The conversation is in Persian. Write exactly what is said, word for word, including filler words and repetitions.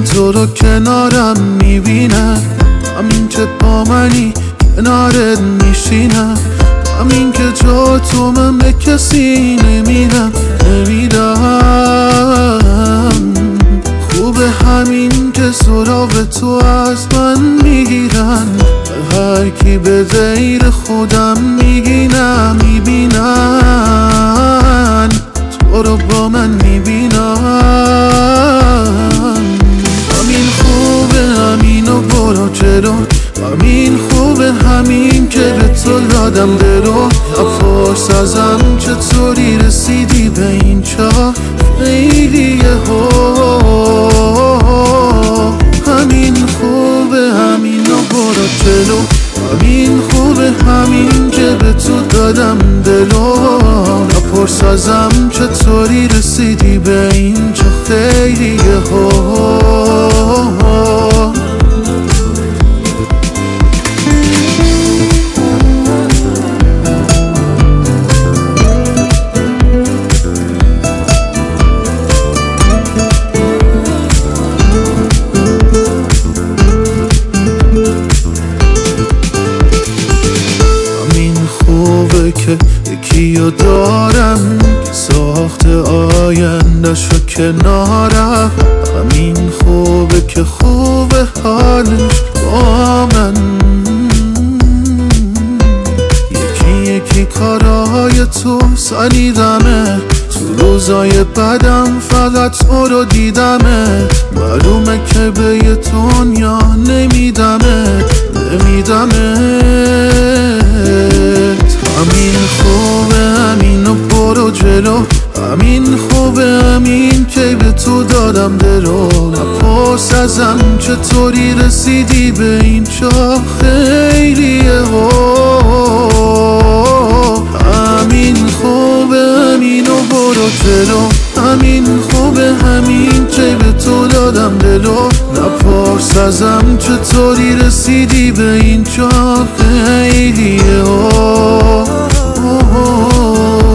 تو رو کنارم میبینم، همین که با منی کنارت میشینم، همین که جا تو من به کسی نمیدم نمیدم. خوبه همین که سراغ تو از من میگیرن، هر کی به غیر خودم میگینم میبینن، تو رو با من میبینن. همین خوبه همینو برو جلو، همین خوبه همین که به تو دادم دلو. نپرس ازم چطوری رسیدی به اینجا، خیلیه ها. همین خوبه همینو برو جلو، همین خوبه همین که به تو دادم دلو. نپرس ازم چطوری رسیدی به اینجا، خیلیه ها. که یکیو دارم که ساخت آینده‌شو کنارم، همین خوبه که خوبه حالش با من. یکی یکی کارهای تو سنیدمه، تو روزای بدم فقط تو رو دیدمه. معلومه که به یه دنیا نمیدمه نمیدمه. همین خوبه همینو برو جلو، همین خوبه همین که به تو دادم دلو. نپرس ازم چطوری رسیدی به اینجا، خیلیه ها. همین خوبه همینو برو جلو، همین خوبه همین که به تو دادم دلو. نپرس ازم چطوری رسیدی به اینجا، خیلیه ها.